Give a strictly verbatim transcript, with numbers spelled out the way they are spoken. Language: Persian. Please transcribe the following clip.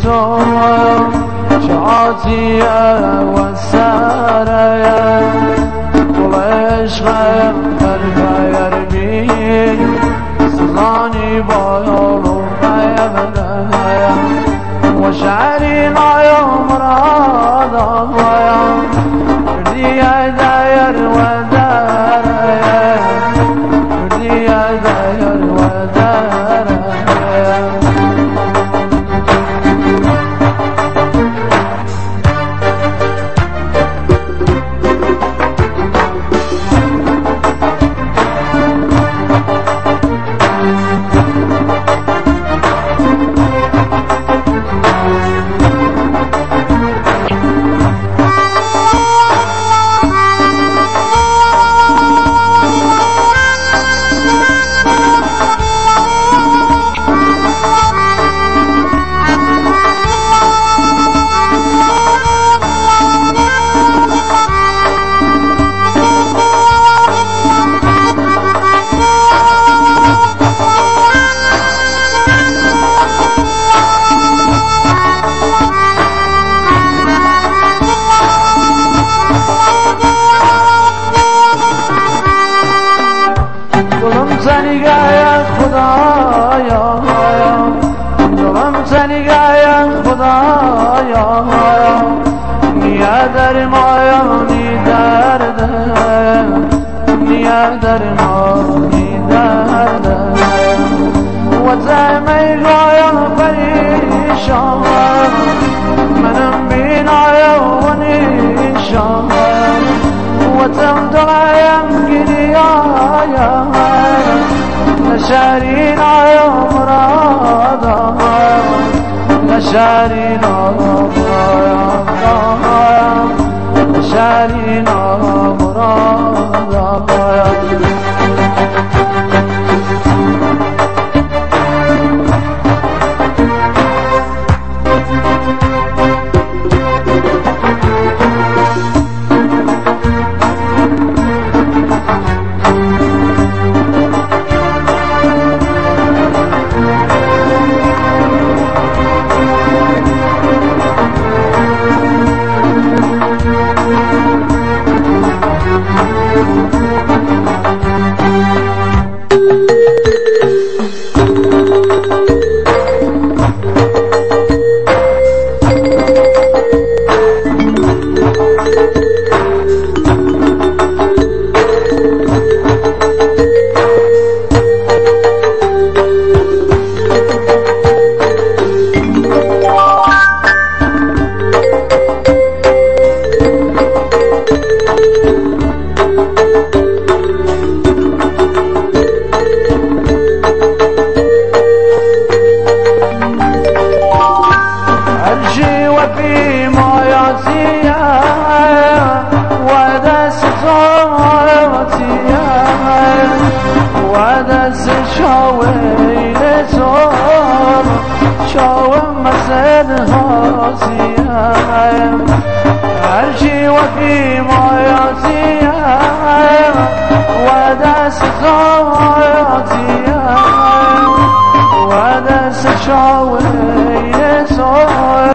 صوم شعاتية والسارية طلش غير فرقا يربي سلاني بايولو غيبنايا وشعري لا يوم راضا ويا رديا داير وداريا رديا داير وداريا يا خدايا ظلمتني يا خدايا يا درماني درد يا درماني درد وزمي يا فريشان من بينا ونيشان وتمدر يمكن يا نشارينا يا مرادا نشارينا مرادا نشارينا مرادا في موياتيا ودس صوتيا ودس شاوي لزور شاوي مسد هاسيا عرشي وفي موياتيا ودس صوتيا ودس شاوي لزور